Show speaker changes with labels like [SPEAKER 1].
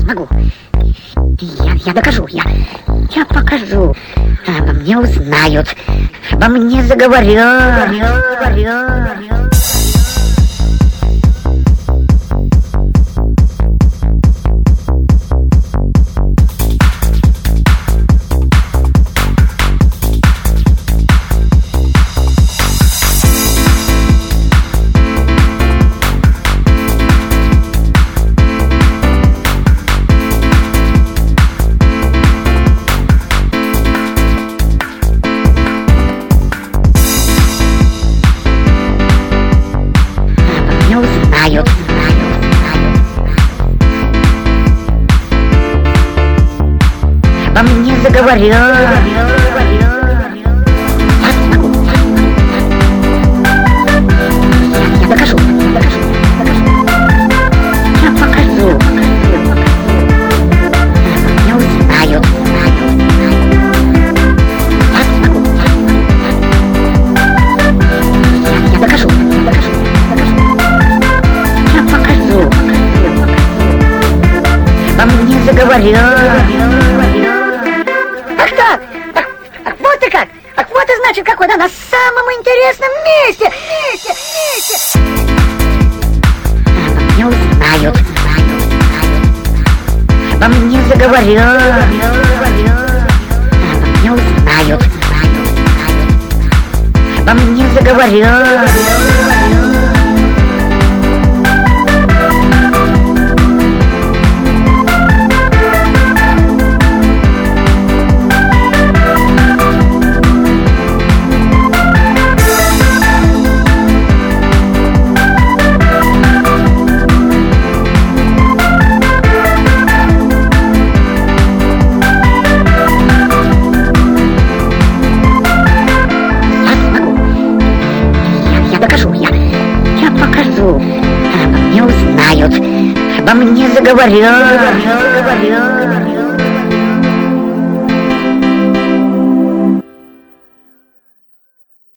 [SPEAKER 1] смогу. Я докажу, я покажу. Обо мне узнают, обо мне заговорят. Обо мне заговорят. Я смогу. Я докажу. Я покажу. Обо мне узнают. Я смогу. Я докажу. Я покажу. Обо мне заговорят. Ах, вот и значит, как она на самом интересном месте. Обо мне узнают. Обо мне заговорят. Обо мне узнают. Обо мне заговорят. Я покажу. Обо мне узнают. Обо мне заговорят.